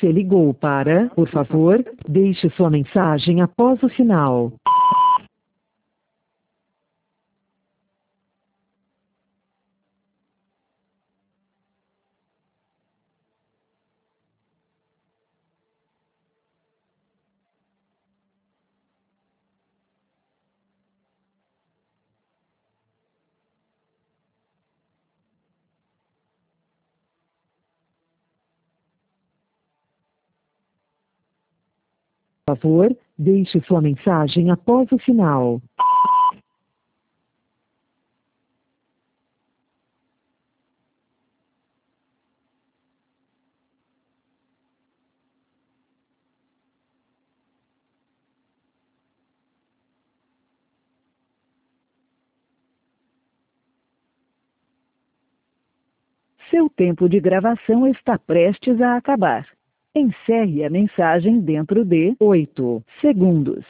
Você ligou para, por favor, deixe sua mensagem após o sinal. Por favor, deixe sua mensagem após o sinal. Seu tempo de gravação está prestes a acabar. Encerre a mensagem dentro de 8 segundos.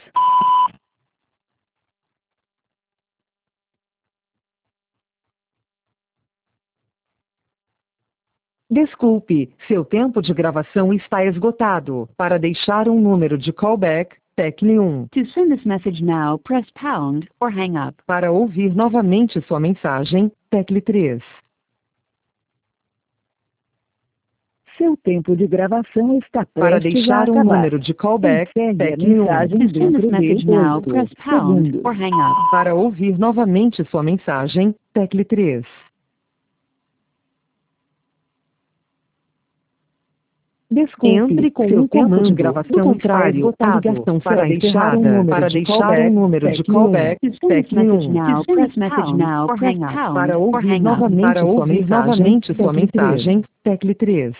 Desculpe, seu tempo de gravação está esgotado. Para deixar um número de callback, tecle 1. To send this message now, press pound or hang up. Para ouvir novamente sua mensagem, tecle 3. Seu tempo de gravação está prestes Para deixar a um acabar. número de callback, Encerre a tecle 1. mensagem To send this dentro message de now, 8 press pound segundos. or hang up. Para ouvir novamente sua mensagem, tecle 3. Desculpe, Entre com seu um tempo comando. de gravação Do contrário, está a esgotado. ligação Para será deixar um encerrada. número Para de deixar callback, um número de tecle callback, 1. to send this Tecle message 1. now, To send press this message pound now, or press hang up. pound Para Or ouvir hang up. novamente Para sua ouvir mensagem, novamente sua tecle 3. mensagem, Tecle 3.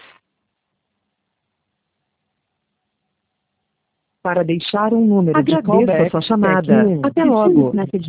Para deixar um número de agradeço a callback, sua tecle chamada. 1. Até To send logo. this message